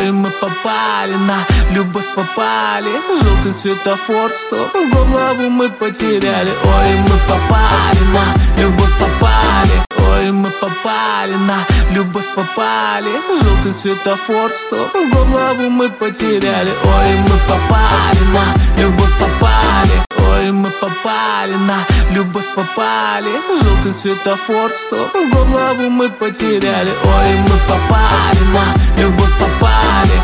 Ой, мы попали на любовь, попали. Желтый светофор, стоп, голову мы потеряли. Ой, мы попали на любовь, попали. Ой, мы попали на любовь, попали. Желтый светофор, стоп, голову мы потеряли. Ой, мы попали на любовь, попали. Ой, мы попали на любовь, попали. Желтый светофор, стоп, голову мы потеряли. Ой, мы попали на любовь,